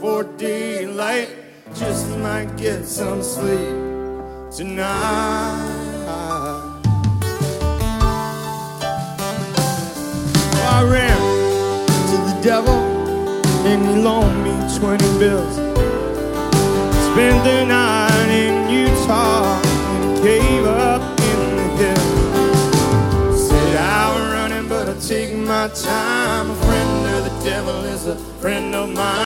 before daylight. Just might get some sleep tonight. I ran to the devil and he loaned me 20 bills. Spent the night in Utah and cave up in the hills. Said I'm running but I take my time. A friend of the devil is a friend of mine.